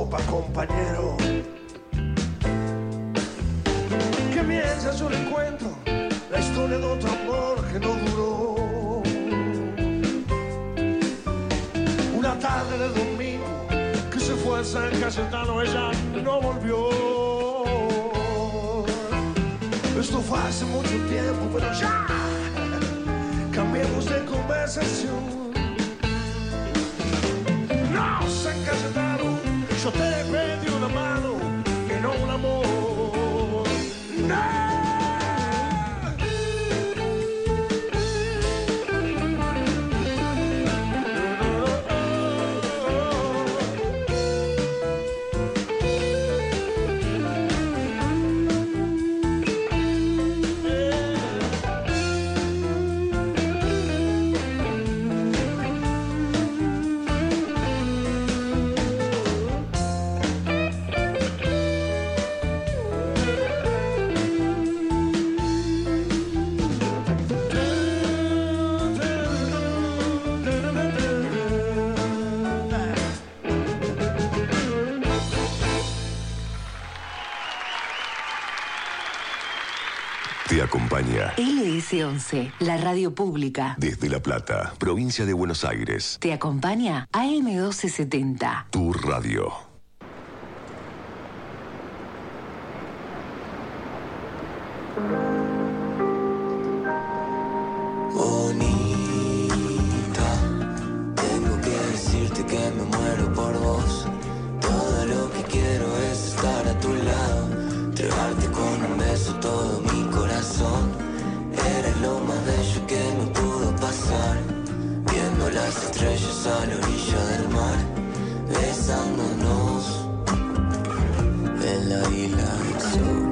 copa, compañero. Que mientras yo le cuento la historia de otro amor que no duró. Una tarde de domingo que se fue a San Cayetano, ella no volvió. Esto fue hace mucho tiempo, pero ya cambiemos de conversación. No, San Cayetano, yo te pedí una mano y no un amor. No. Te acompaña LS11, la radio pública. desde La Plata, provincia de Buenos Aires. Te acompaña AM1270. Tu radio. Bonita, tengo que decirte que me muero por vos. Todo lo que quiero es estar a tu lado, entregarte con un beso todo mi corazón. Eres lo más bello que me pudo pasar, viendo las estrellas a la orilla del mar, besándonos en la isla del sur.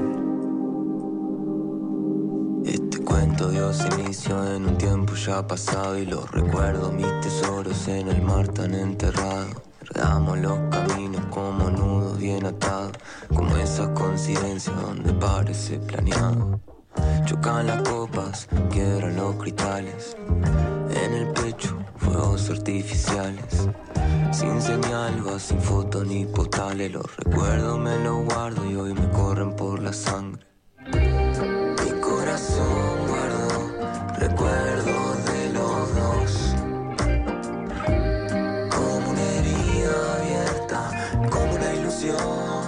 Este cuento dio su inicio en un tiempo ya pasado, y los recuerdo mis tesoros en el mar tan enterrado. Enredamos los caminos como nudos bien atados, como esas coincidencias donde parece planeado. Chocan las copas, quiebran los cristales, en el pecho fuegos artificiales, sin señal, va sin fotos ni postales. Los recuerdos me los guardo y hoy me corren por la sangre. Mi corazón guardo recuerdos de los dos, como una herida abierta, como una ilusión.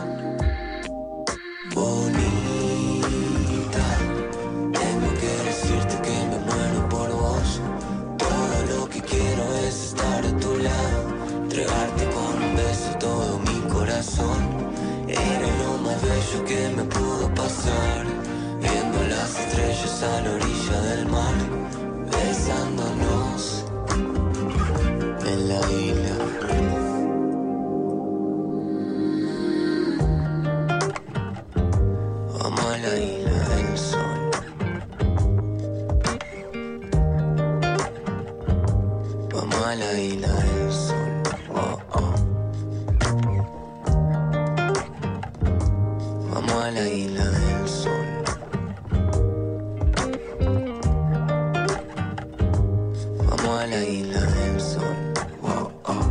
Bonita, tengo que decirte que me muero por vos. Todo lo que quiero es estar a tu lado, entregarte con un beso todo mi corazón. Eres lo más bello que me pudo pasar, viendo las estrellas a la orilla del mar, besándonos en la isla. Vamos a la isla del sol. Vamos a la isla del sol. Oh, oh. Vamos a la isla del sol. Vamos a la isla del sol. Oh, oh.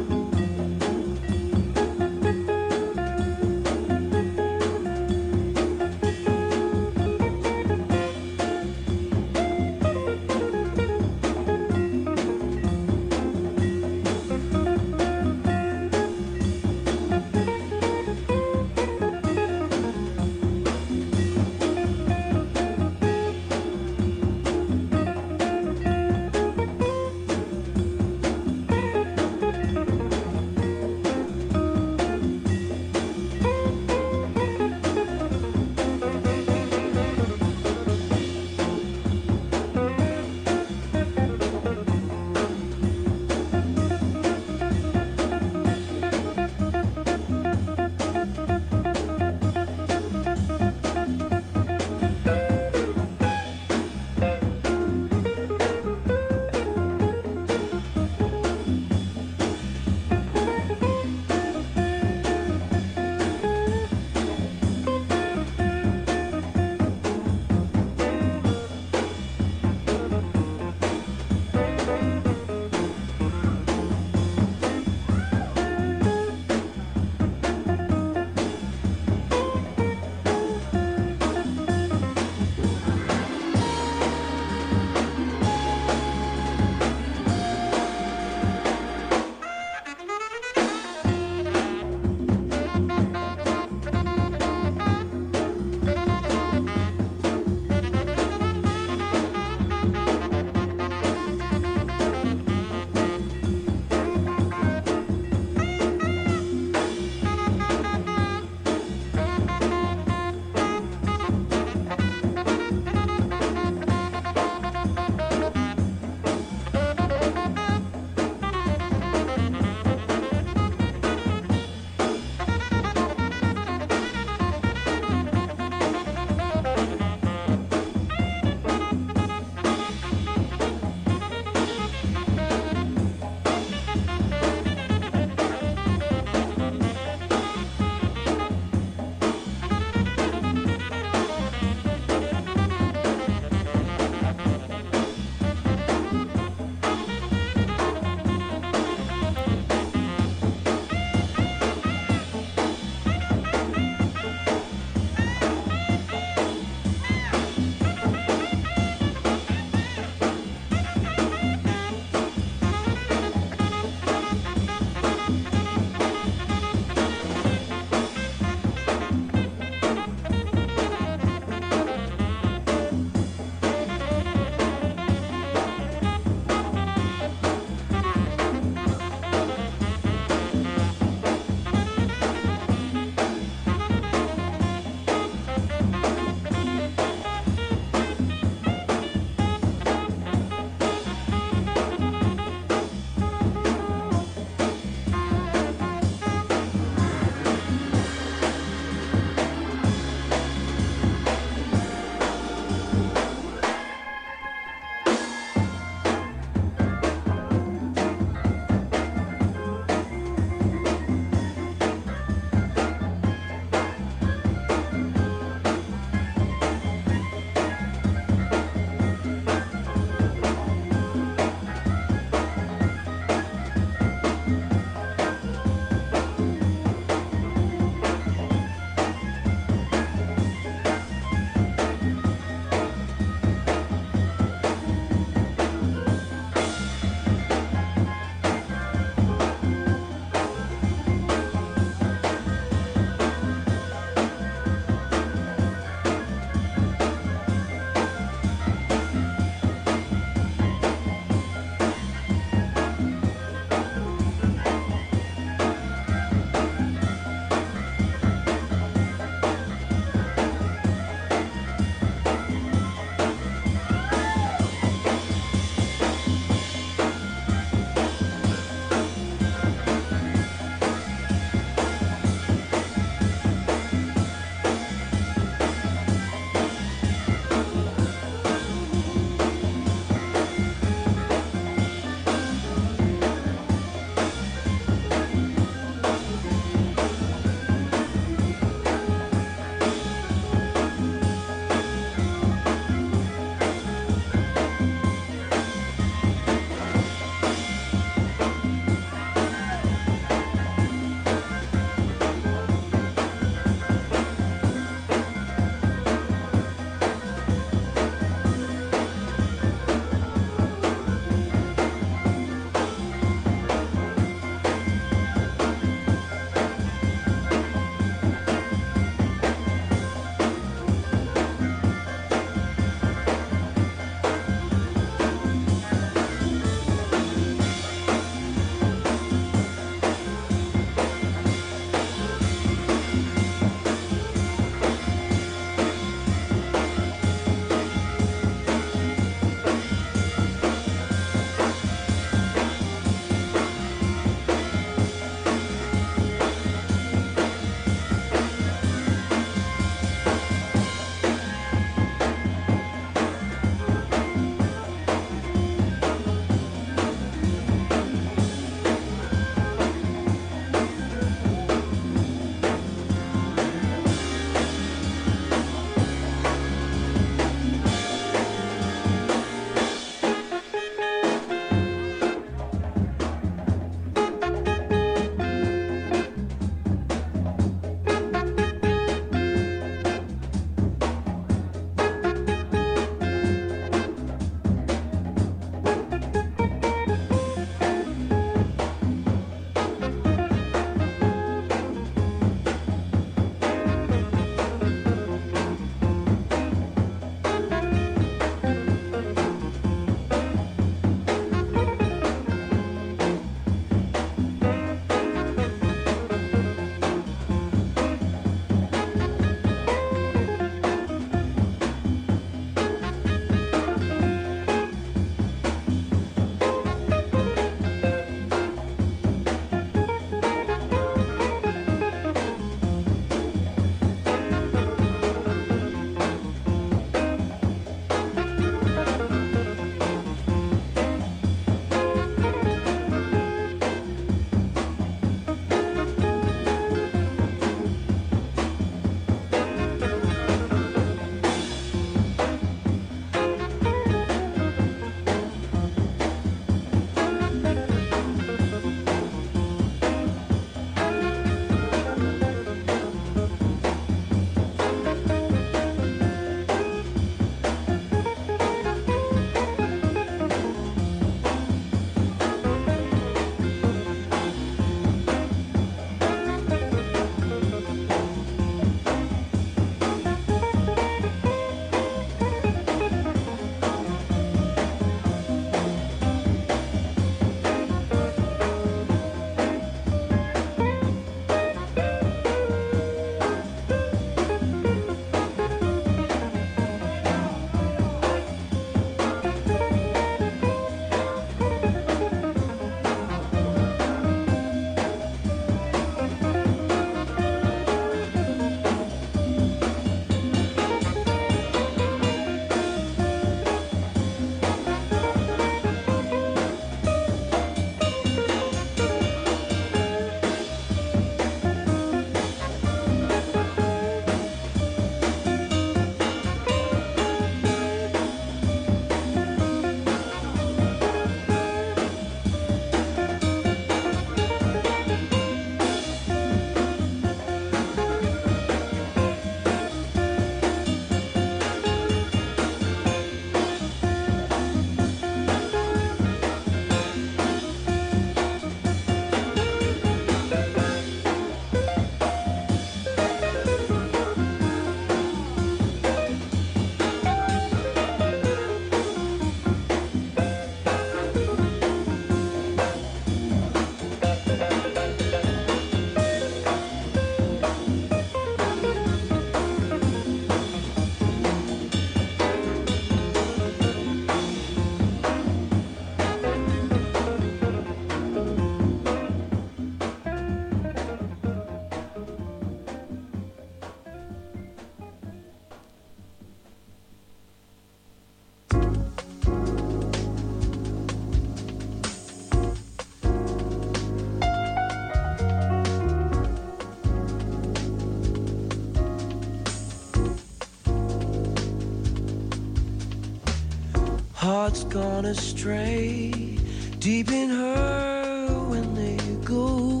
Hearts gone astray, deep in her when they go.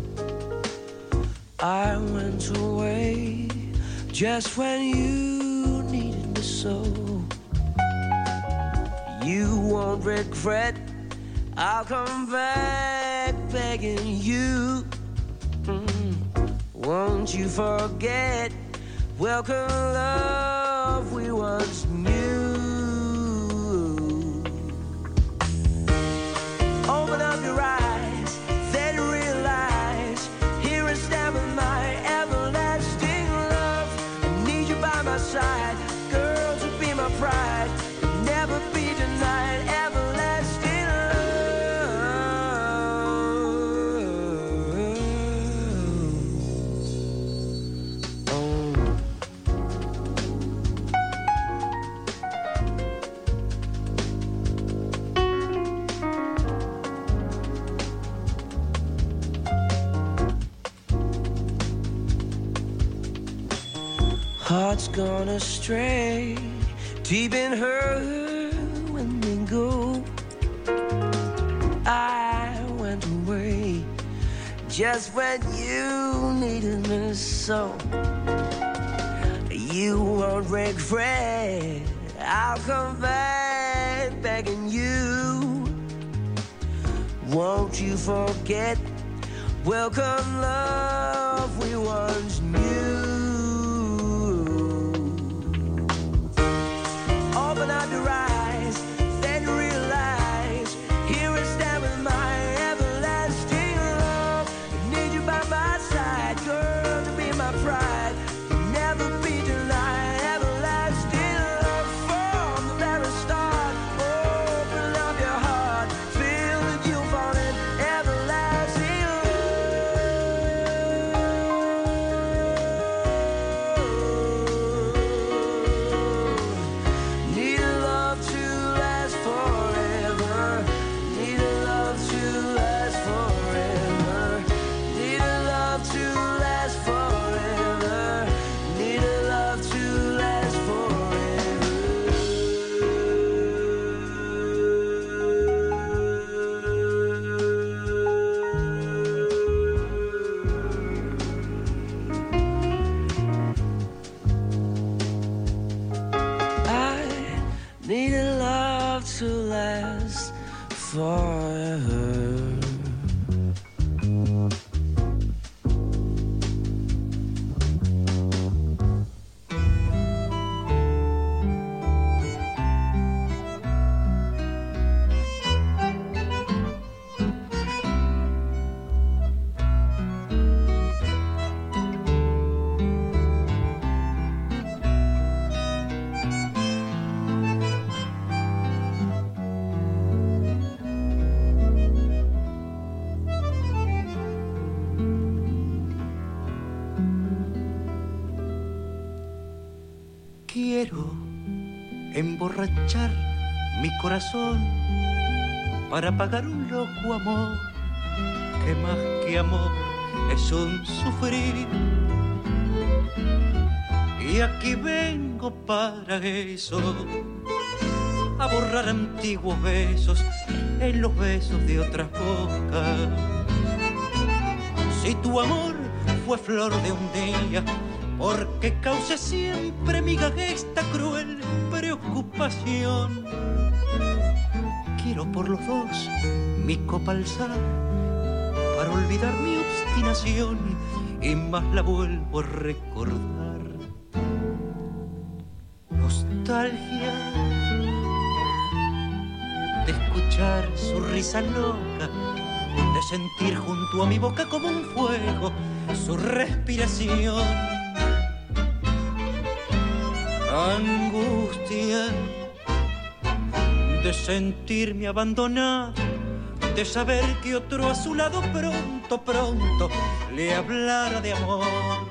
I went away just when you needed me so. You won't regret, I'll come back begging you. Won't you forget, welcome love we once knew. Open up your eyes, then realize, here I stand with my everlasting love. I need you by my side, girl, to be my pride, never be denied, everlasting love. Oh. Hearts gone astray, deep in her when they go. I went away just when you needed me so. You won't regret, I'll come back begging you. Won't you forget, welcome love we once knew. Open up your eyes, then realize, here I stand with my everlasting love. I need you by my side, girl, to be my pride, never be denied, everlasting love from the very start. Open up your heart, feel that you found it, everlasting love. Need a love to last forever. Need a love to last forever. Need a love to last forever. Need a love to last forever. I need a love to last forever. Quiero emborrachar mi corazón para pagar un loco amor que más que amor es un sufrir. Y aquí vengo para eso, a borrar antiguos besos en los besos de otras bocas. Si tu amor fue flor de un día, porque cause siempre mi esta cruel preocupación. Quiero por los dos mi copa alzar para olvidar mi obstinación y más la vuelvo a recordar. Nostalgia de escuchar su risa loca, de sentir junto a mi boca como un fuego su respiración. Angustia de sentirme abandonado, de saber que otro a su lado pronto, pronto le hablara de amor.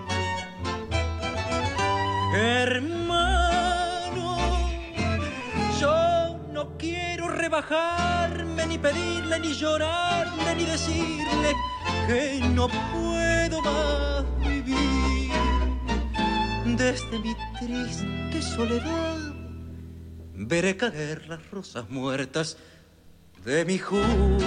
Hermano, yo no quiero rebajarme, ni pedirle, ni llorarle, ni decirle que no puedo más vivir. Desde mi triste soledad veré caer las rosas muertas de mi juventud.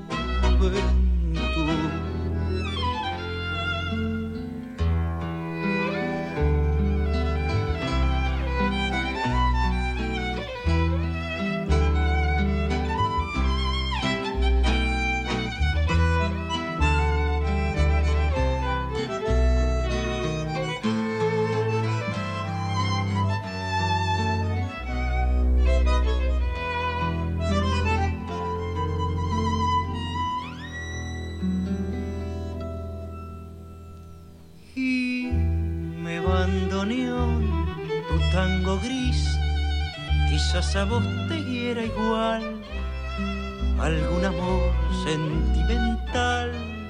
A vos te hiera igual algún amor sentimental.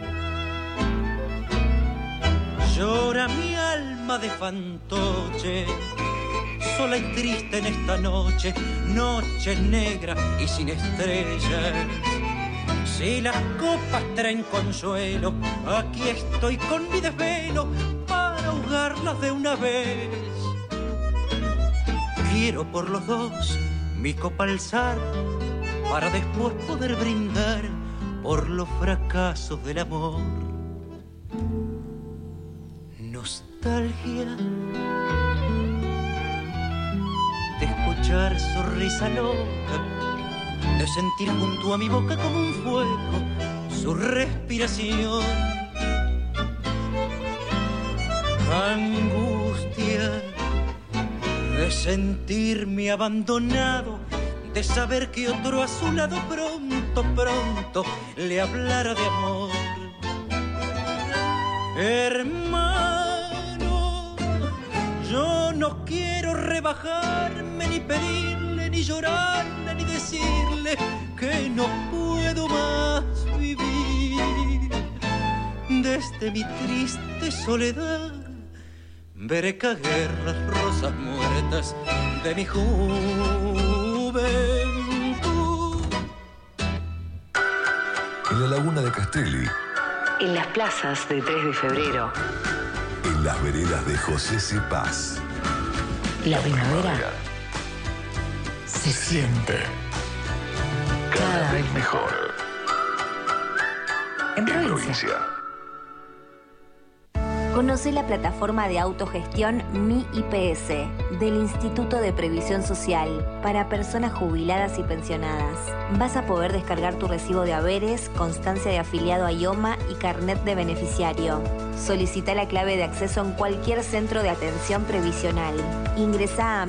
Llora mi alma de fantoche, sola y triste en esta noche, noche negra y sin estrellas. Si las copas traen consuelo, aquí estoy con mi desvelo para ahogarlas de una vez. Quiero por los dos mi copa alzar, para después poder brindar por los fracasos del amor. Nostalgia de escuchar su risa loca, de sentir junto a mi boca como un fuego su respiración. Angustia de sentirme abandonado, de saber que otro a su lado pronto, pronto le hablara de amor. Hermano, yo no quiero rebajarme, ni pedirle, ni llorarle, ni decirle que no puedo más vivir. Desde mi triste soledad veré caer las rosas muertas de mi juventud. En la laguna de Castelli. En las plazas de 3 de febrero. En las veredas de José C. Paz. La primavera se siente cada vez mejor. En provincia. Conoce la plataforma de autogestión Mi IPS del Instituto de Previsión Social para personas jubiladas y pensionadas. Vas a poder descargar tu recibo de haberes, constancia de afiliado a IOMA y carnet de beneficiario. Solicita la clave de acceso en cualquier centro de atención previsional. Ingresa a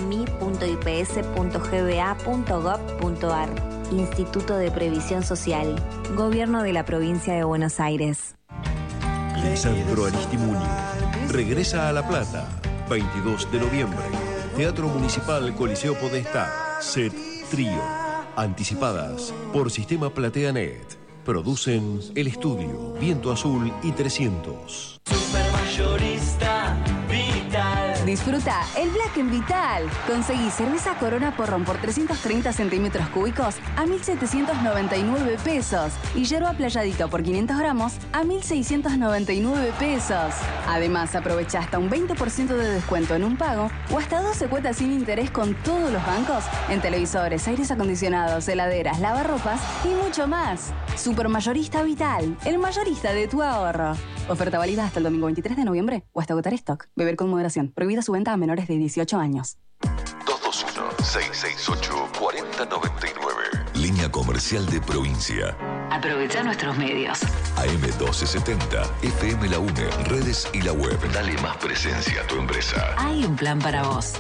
mi.ips.gba.gov.ar. Instituto de Previsión Social. Gobierno de la Provincia de Buenos Aires. Lisandro Aristimuni regresa a La Plata, 22 de noviembre. Teatro Municipal Coliseo Podestá, Set Trío. Anticipadas por Sistema PlateaNet. Producen El Estudio, Viento Azul y 300. Supermayorista Vital. Disfruta el Black en Vital. Conseguí cerveza Corona Porrón por 330 centímetros cúbicos a 1.799 pesos y yerba Playadito por 500 gramos a 1.699 pesos. Además, aprovecha hasta un 20% de descuento en un pago o hasta 12 cuotas sin interés con todos los bancos en televisores, aires acondicionados, heladeras, lavarropas y mucho más. Supermayorista Vital, el mayorista de tu ahorro. Oferta válida hasta el domingo 23 de noviembre o hasta agotar stock. Beber con moderación. Prohibida su venta a menores de 18 años. 221-668-4099. Línea comercial de provincia. Aprovecha nuestros medios. AM1270, FM La UNE, redes y la web. Dale más presencia a tu empresa. Hay un plan para vos.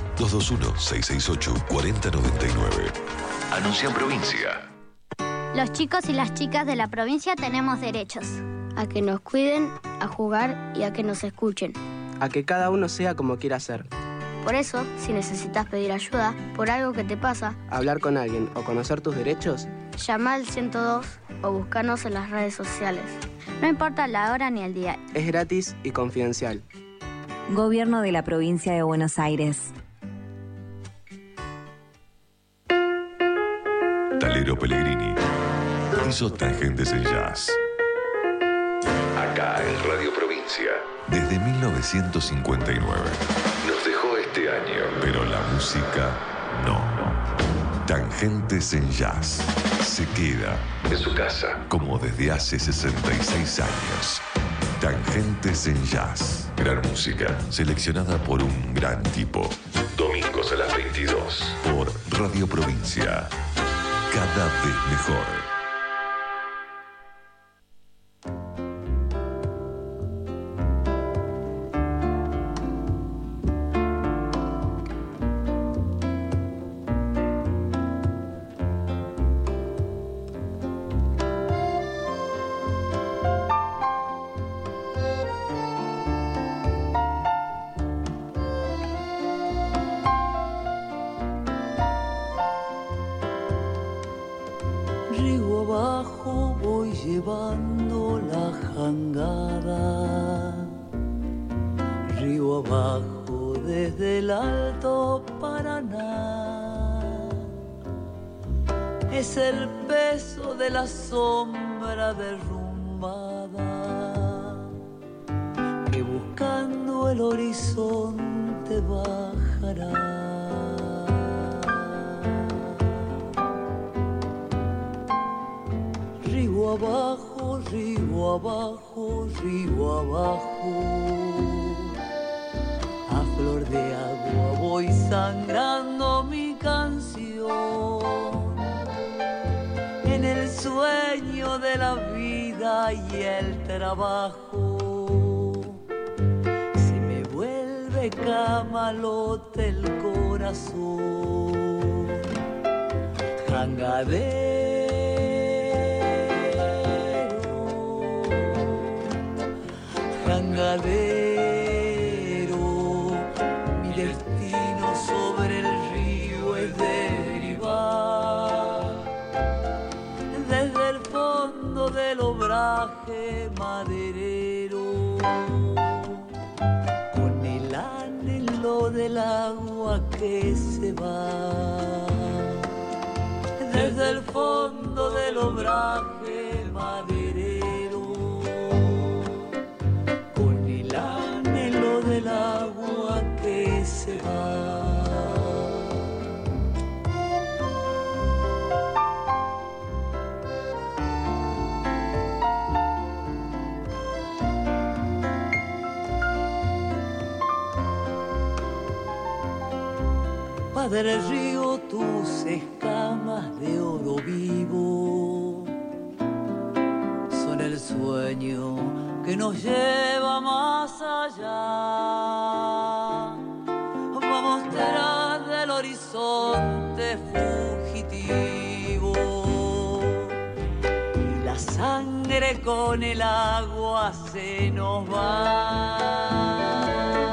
221-668-4099. Anuncia en provincia. Los chicos y las chicas de la provincia tenemos derechos. A que nos cuiden, a jugar y a que nos escuchen. A que cada uno sea como quiera ser. Por eso, si necesitas pedir ayuda por algo que te pasa, hablar con alguien o conocer tus derechos, llama al 102 o búscanos en las redes sociales. No importa la hora ni el día. Es gratis y confidencial. Gobierno de la Provincia de Buenos Aires. Talero Pellegrini hizo Tangentes en Jazz. Acá en Radio Provincia. Desde 1959. Nos dejó este año, pero la música no. Tangentes en Jazz. Se queda en su casa como desde hace 66 años. Tangentes en Jazz. Gran música seleccionada por un gran tipo. Domingos a las 22 por Radio Provincia. Cada vez mejor. Río abajo voy llevando la jangada, río abajo desde el Alto Paraná. Es el peso de la sombra derrumbada que buscando el horizonte bajará. Río abajo, río abajo, río abajo. A flor de agua voy sangrando mi canción. En el sueño de la vida y el trabajo se me vuelve camalote el corazón. Jangadero, mi destino sobre el río es derivar desde el fondo del obraje maderero, con el anhelo del agua que se va desde el fondo del obraje maderero, del agua que se va. Padre río, tus escamas de oro vivo son el sueño que nos lleva más allá. Vamos tras del horizonte fugitivo y la sangre con el agua se nos va.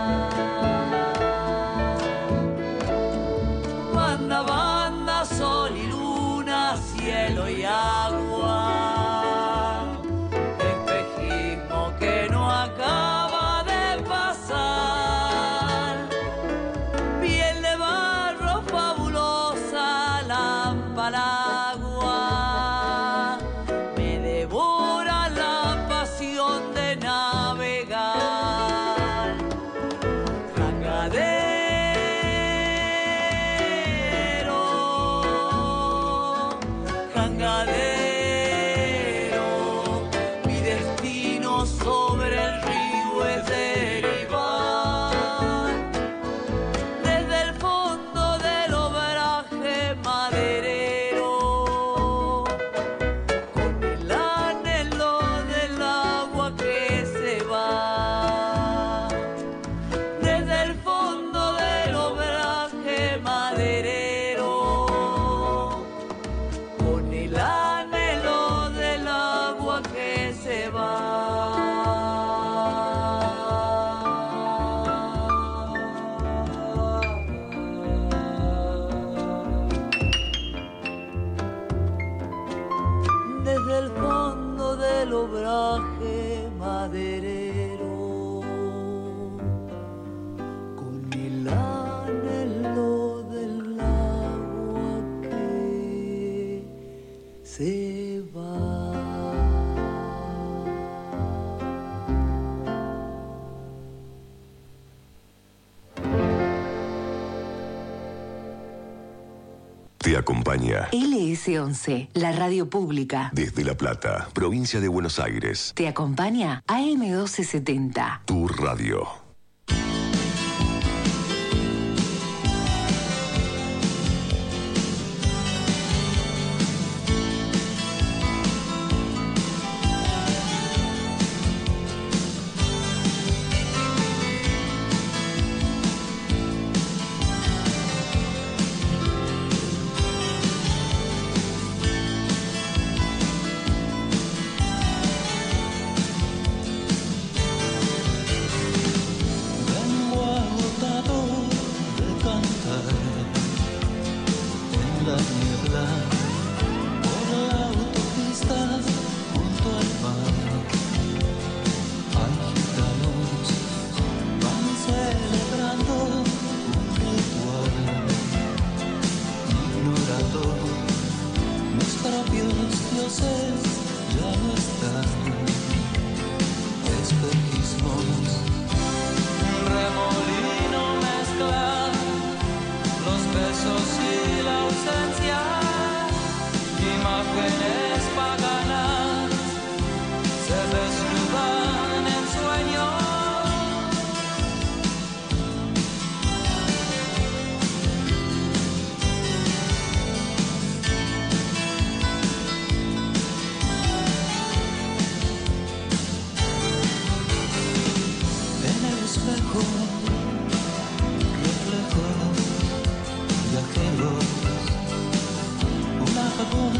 Banda, banda, sol y luna, cielo y agua, espejismo que no acaba de pasar, piel de barro fabulosa, lámpara agua, me devora la pasión de navegar. Jangadero, mi destino sobre el río es derivar desde el fondo del obraje maderero, con el anhelo del agua que se va desde el fondo del obraje maderero, con el anhelo del agua que se va. Desde el fondo del obraje maderero, con el anhelo del agua que se va. Te acompaña LS11, la radio pública. desde La Plata, provincia de Buenos Aires. Te acompaña AM1270. Tu radio. Vengo agotado de cantar en la niebla por la autopista junto al mar. Hay gitanos, van celebrando un ritual, ignorando mis propios dioses ya no están. Espejismos, un remolino mezcla los besos y la ausencia, imágenes paganas se desnudan en sueños. En el espejo, reflejos viajeros, un apagón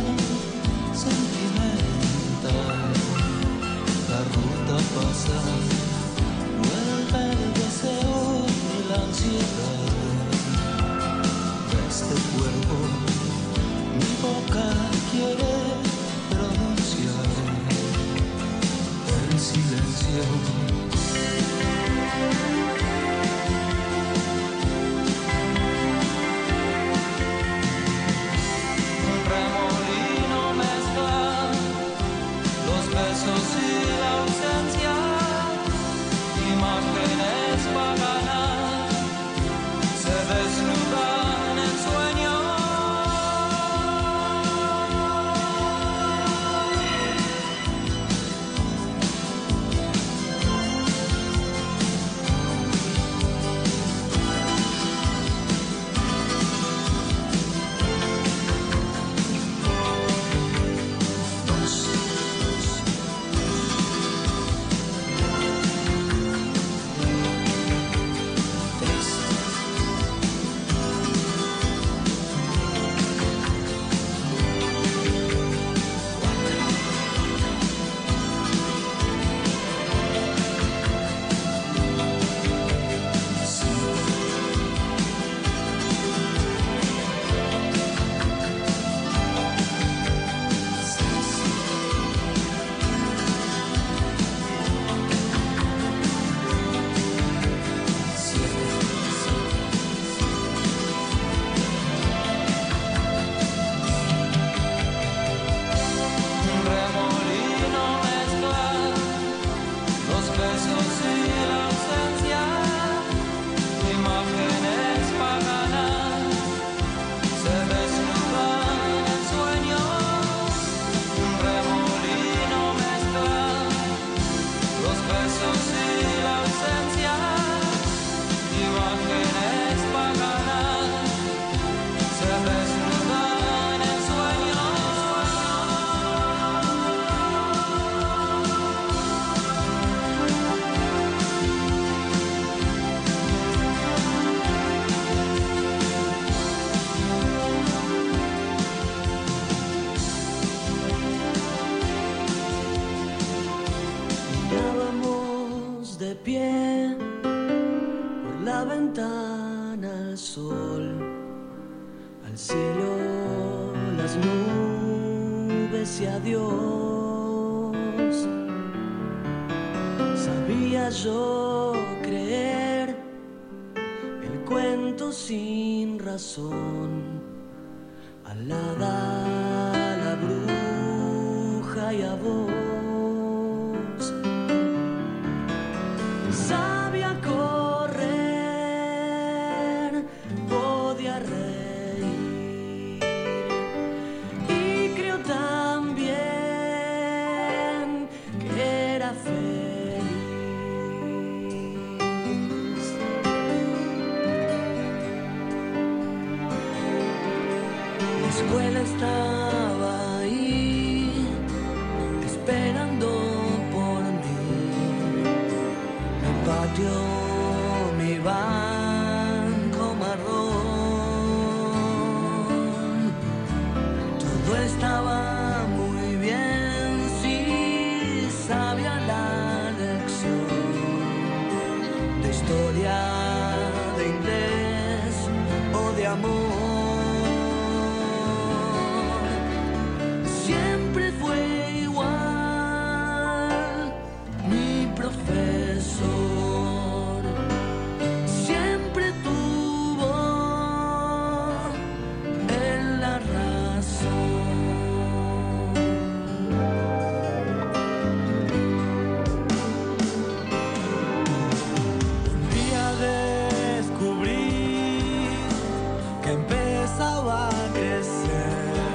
sentimental. La ruta pasa, vuelve el deseo y la ansiedad. Este cuerpo, mi boca quiere pronunciar el silencio. Un remolino mezcla los besos y la ausencia, imágenes paganas se desnudan en sueños. Un remolino mezcla los besos y la ausencia, imágenes paganas se desnudan en sueños. Un remolino mezcla los besos y la ausencia, imágenes paganas se desnudan en sueños. Mirábamos de pie por la ventana al sol, al cielo, las nubes y adiós. Sabía yo creer el cuento sin razón, al hada, a la bruja y a vos. Sabía correr, podía reír, escuela estaba ahí, esperando por mí. Mi patio, mi banco marrón, todo estaba muy bien si sabía la lección de historia, de inglés o de amor. Siempre fue igual mi profesor, siempre tuvo él la razón. Un día descubrí que empezaba a crecer.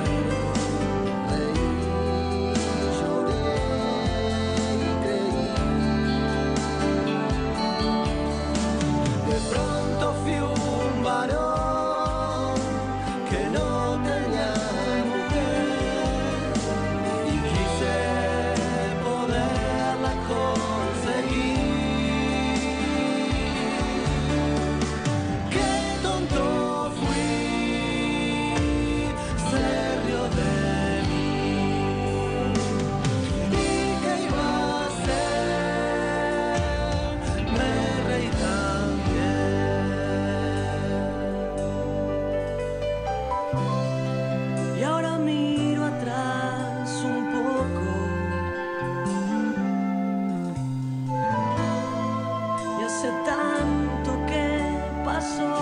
Reí, lloré y creí. De pronto fui un varón que no tenía mujer y quise poderla conseguir. Qué tonto fui, se rió de mí. ¿Y qué iba a hacer? Me reí también. Y ahora miro atrás un poco y hace tanto que pasó.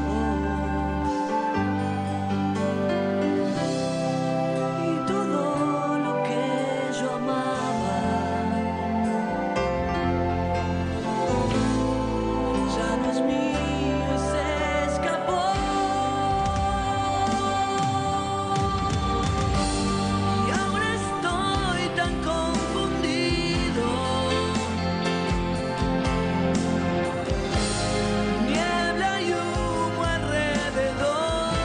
Y todo lo que yo amaba ya no es mío y se escapó. Y ahora estoy tan confundido. Niebla y humo alrededor.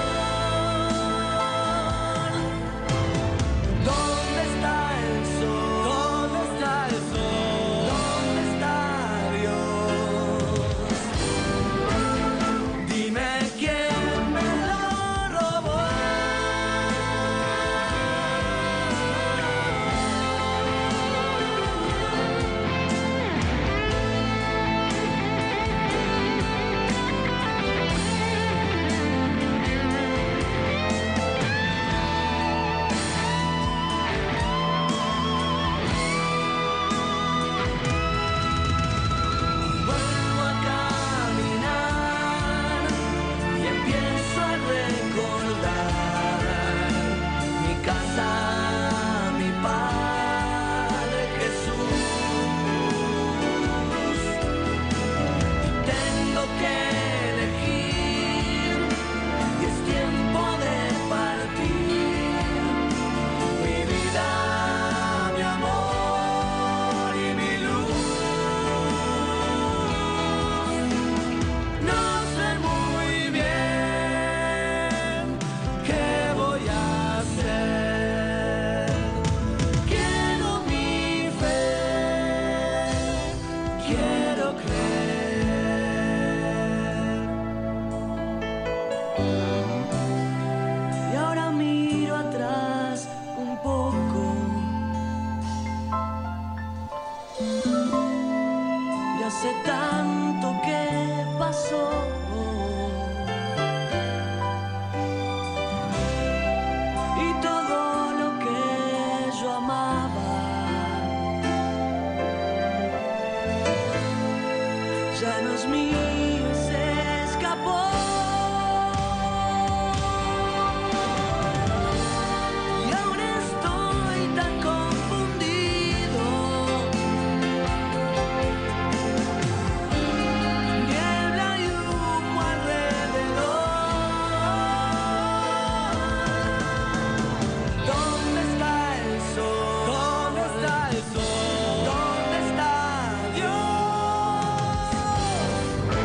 ¿Dónde está el sol? ¿Dónde está el sol? ¿Dónde está Dios? Dime quién me lo robó. Vuelvo a caminar y empiezo a recordar mi casa, mi Padre Jesús. Y tengo que elegir y es tiempo de partir. Mi vida, mi amor y mi luz. No sé muy bien qué voy a hacer. Quiero mi fe, quiero creer. Y ahora miro atrás un poco y hace tanto que pasó. Y todo lo que yo amaba ya no es mío y se escapó. Y ahora estoy tan confundido. Niebla y humo alrededor. ¿Dónde está el sol? ¿Dónde está el sol? ¿Dónde está Dios?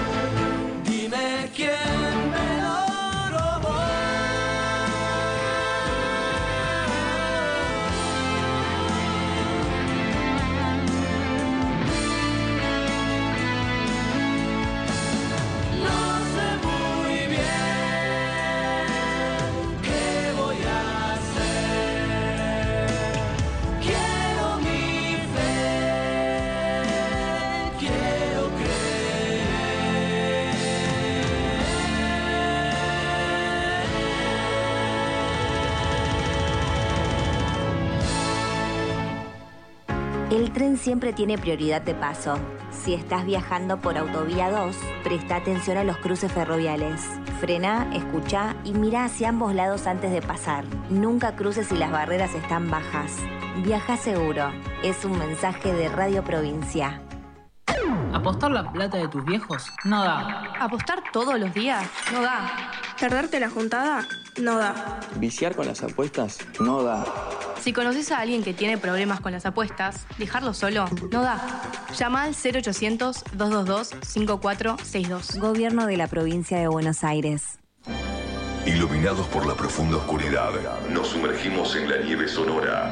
El tren siempre tiene prioridad de paso. Si estás viajando por Autovía 2, presta atención a los cruces ferroviales. Frená, escuchá y mirá hacia ambos lados antes de pasar. Nunca cruces si las barreras están bajas. Viaja seguro. Es un mensaje de Radio Provincia. ¿Apostar la plata de tus viejos? No da. ¿Apostar todos los días? No da. ¿Perderte la juntada? No da. ¿Viciar con las apuestas? No da. Si conoces a alguien que tiene problemas con las apuestas, dejarlo solo no da. Llama al 0800-222-5462. Gobierno de la Provincia de Buenos Aires. Iluminados por la profunda oscuridad, nos sumergimos en la nieve sonora.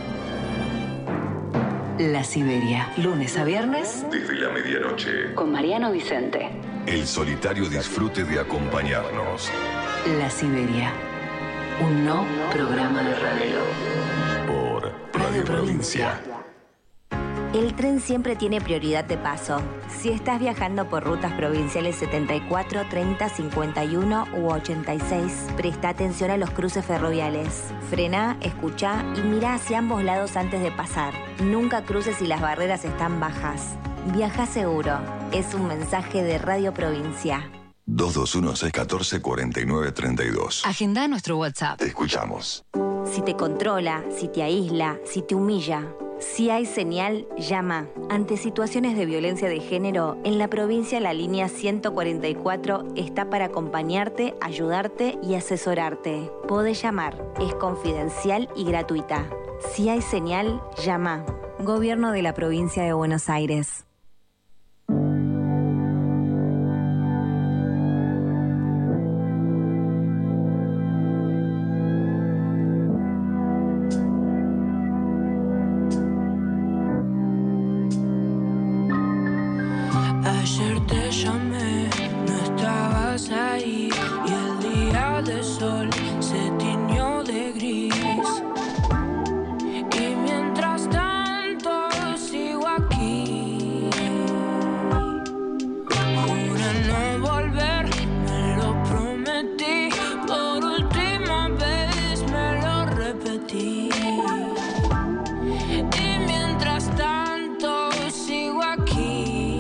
La Siberia, lunes a viernes, desde la medianoche. Con Mariano Vicente. El solitario disfrute de acompañarnos. La Siberia, un no programa de radio. Por Radio Provincia. El tren siempre tiene prioridad de paso. Si estás viajando por rutas provinciales 74, 30, 51 u 86, presta atención a los cruces ferroviales. Frená, escuchá y mirá hacia ambos lados antes de pasar. Nunca cruces si las barreras están bajas. Viaja seguro. Es un mensaje de Radio Provincia. 221-614-4932. Agenda nuestro WhatsApp. Te escuchamos. Si te controla, si te aísla, si te humilla. Si hay señal, llama. Ante situaciones de violencia de género, en la provincia la línea 144 está para acompañarte, ayudarte y asesorarte. Podés llamar, es confidencial y gratuita. Si hay señal, llama. Gobierno de la Provincia de Buenos Aires. Ayer te llamé, no estabas ahí y el día de sol se tiñó de gris. Y mientras tanto sigo aquí. Juré no volver, me lo prometí. Por última vez me lo repetí. Y mientras tanto sigo aquí.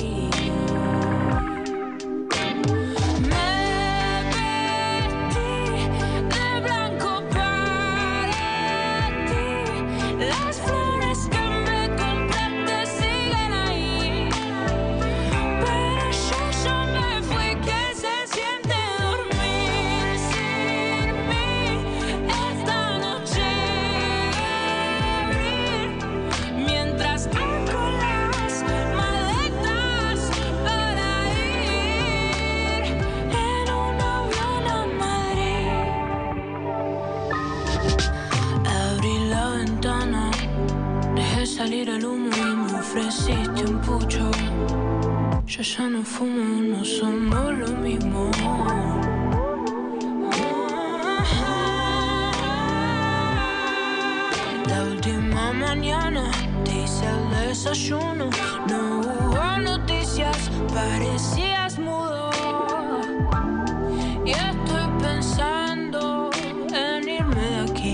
Salir el humo y me ofreciste un pucho. Yo ya no fumo, no somos lo mismo. La última mañana te hice el desayuno. No hubo noticias, parecías mudo. Y estoy pensando en irme de aquí.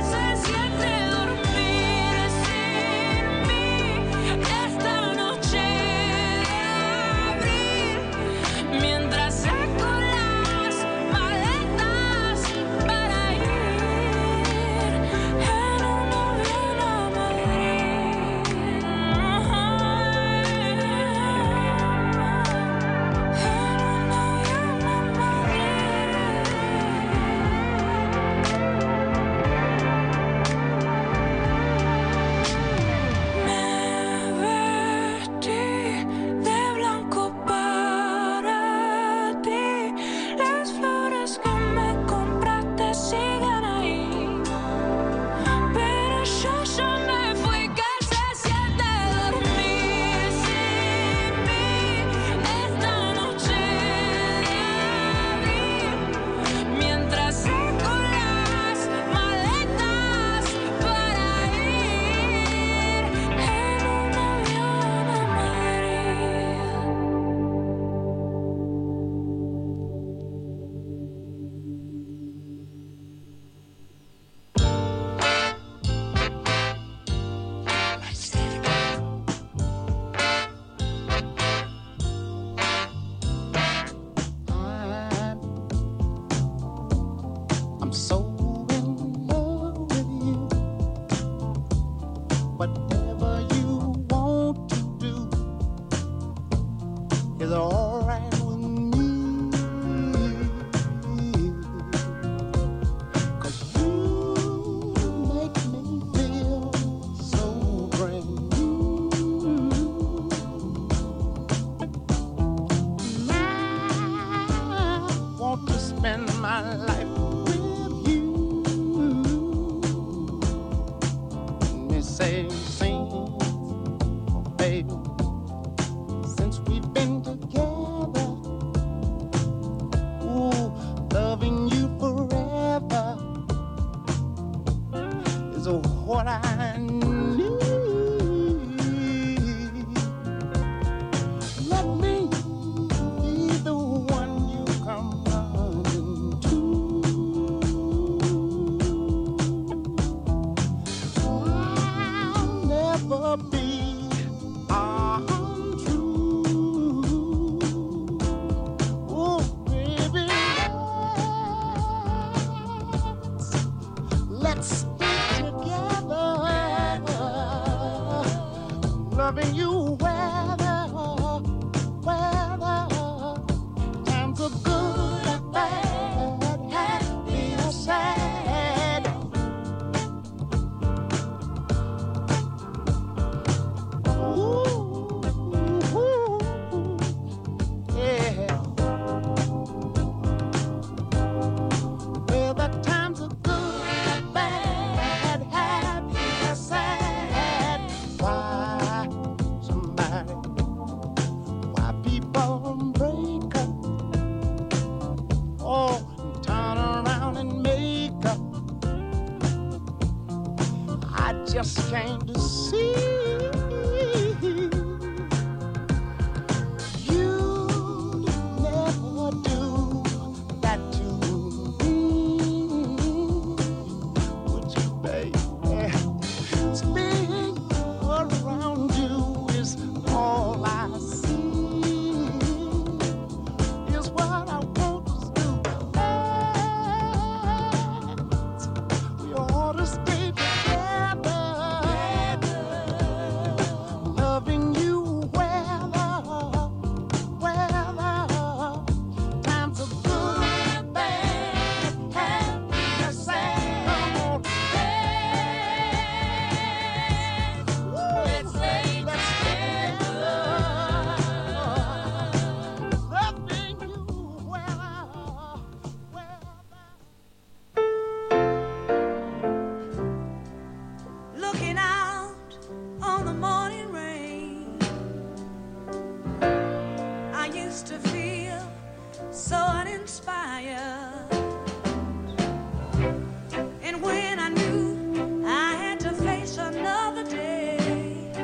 Esta noche loving you weather, times are good and bad, happy or sad. Ooh, yeah. Well, the times are good and bad, happy or sad. Why people break up, oh, and turn around and make up? I just came to see you never do that to me, would you, baby? Spinning around you is all I see, is what I want to do. We ought to stay together, loving you weather, times are good and bad, happy and sad. Come on, let's stay together, loving you weather. Looking out on the morning rain, I used to feel so uninspired. And when I knew I had to face another day,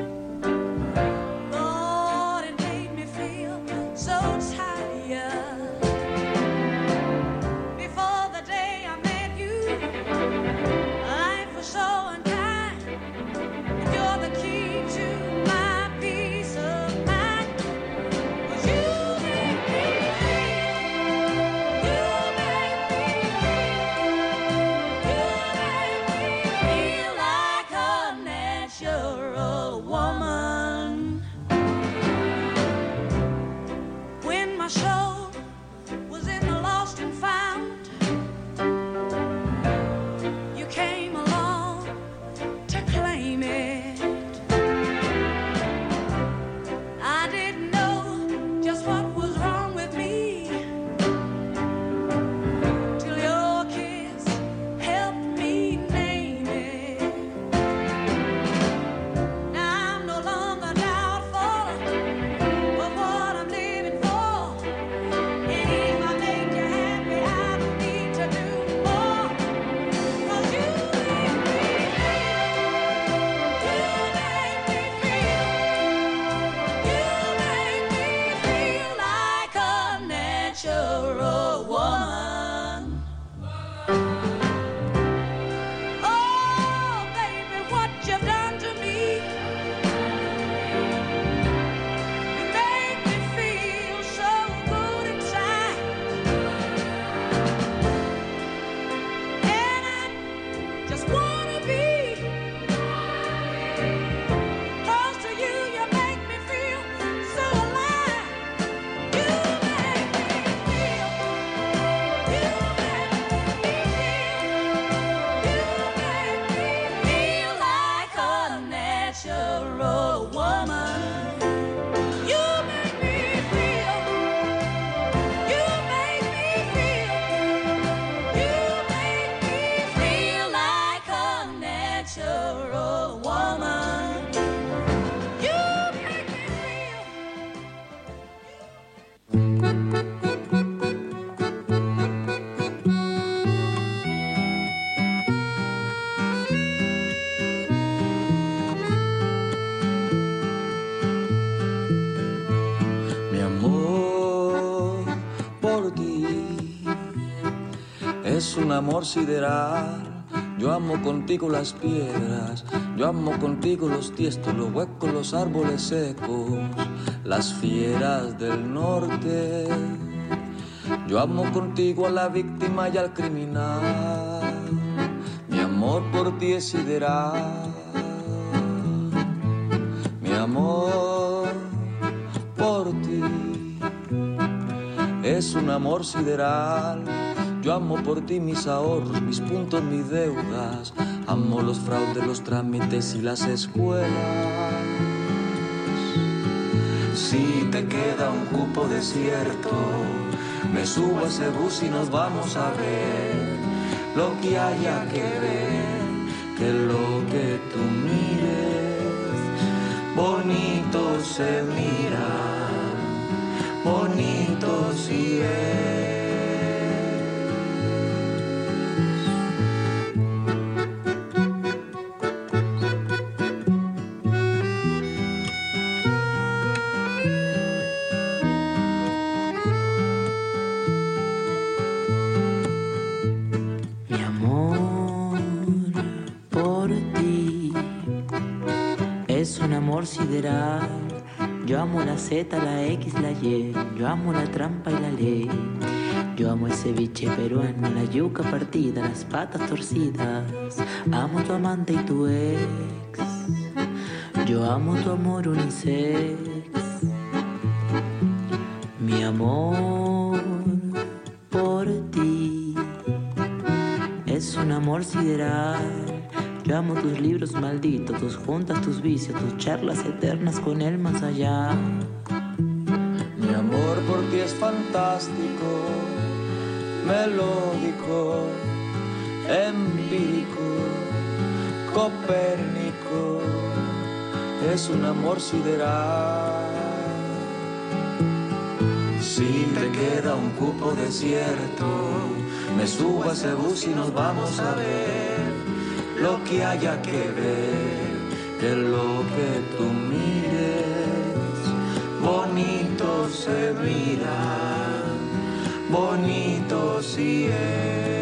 Lord, it made me feel so tired. Before the day I met you, life was so unkind. You're the key to my peace of mind. 'Cause you make me feel like a natural woman. When my soul was in the lost and found, you came along to claim it. I didn't know just what was wrong with me till your kiss helped me name it. Now I'm no longer doubtful of what I'm living for. And if I make you happy, I don't need to do more. 'Cause you make me feel like a natural woman. Oh, baby, what you've done to me, you make me feel so good inside. And I just wanna be close to you. You make me feel so alive. You make me feel, you make me feel like a natural woman. You make me feel, you make me feel like a natural woman. You make me Mi amor por ti es un amor sideral. Yo amo contigo las piedras, yo amo contigo los tiestos, los huecos, los árboles secos, las fieras del norte. Yo amo contigo a la víctima y al criminal. Mi amor por ti es sideral. Mi amor es un amor sideral. Yo amo por ti mis ahorros, mis puntos, mis deudas. Amo los fraudes, los trámites y las escuelas. Si te queda un cupo desierto, me subo a ese bus y nos vamos a ver lo que haya que ver, que lo que tú mires, bonito se mira, bonito sí es. Sideral. Yo amo la Z, la X, la Y. Yo amo la trampa y la ley. Yo amo el ceviche peruano, la yuca partida, las patas torcidas. Amo tu amante y tu ex. Yo amo tu amor unisex. Mi amor por ti es un amor sideral. Yo amo tus libros malditos, tus juntas, tus vicios, tus charlas eternas con el más allá. Mi amor por ti es fantástico, melódico, empírico, copérnico. Es un amor sideral. Si te queda un cupo desierto, me subo a ese bus y nos vamos a ver lo que haya que ver, que lo que tú mires, bonito se mira, bonito sí es.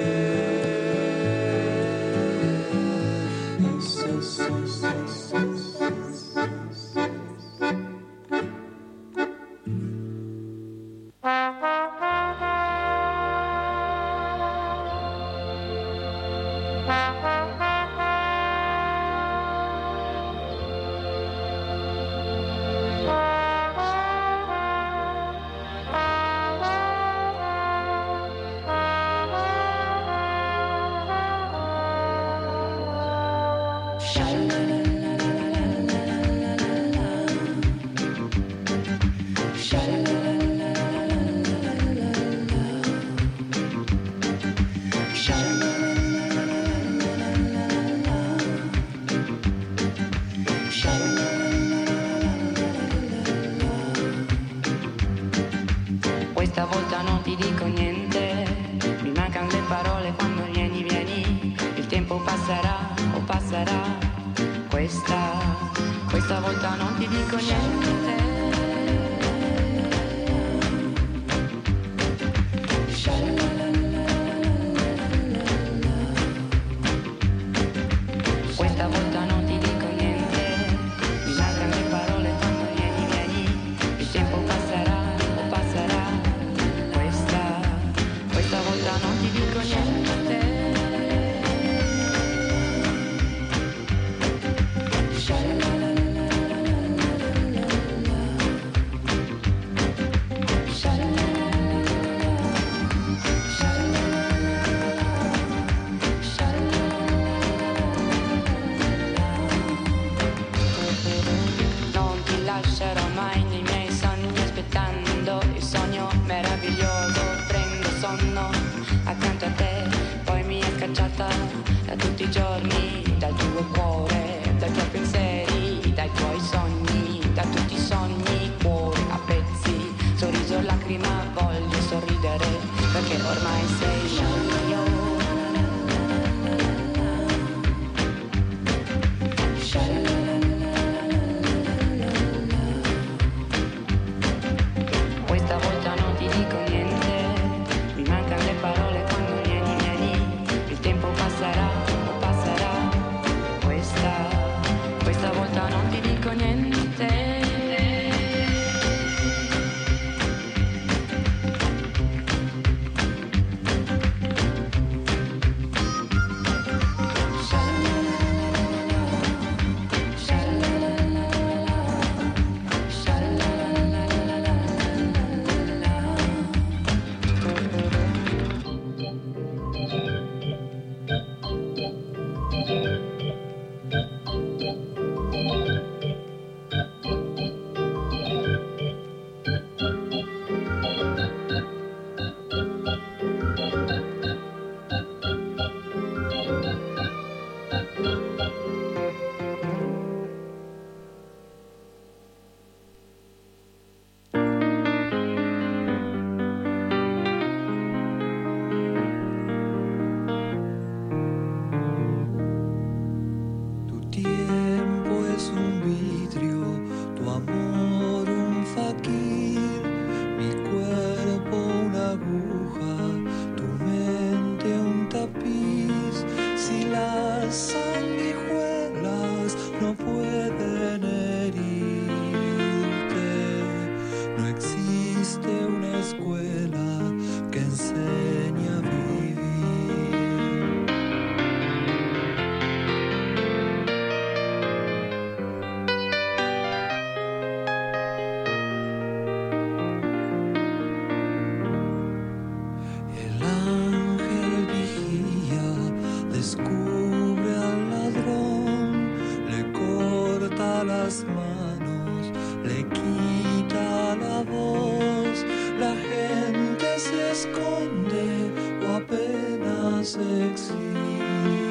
Questa volta non ti dico niente, mi mancano le parole quando vieni, il tempo passerà o passerà, questa volta non ti dico niente. Questa volta non ti dico niente, mi mancano le parole quando vieni, il tempo passerà o passerà. Questa volta non ti dico niente. Non ti lascerò mai nei miei sogni, aspettando il sogno meraviglioso. Prendo sonno accanto a te, poi mi è scacciata da tutti i giorni, dal tuo cuore, dai tuoi pensieri, dai tuoi sogni, da tutti i sogni, cuore a pezzi, sorriso, lacrima, voglio sorridere, perché ormai sei mio. las manos, le quita la voz, la gente se esconde o apenas existe.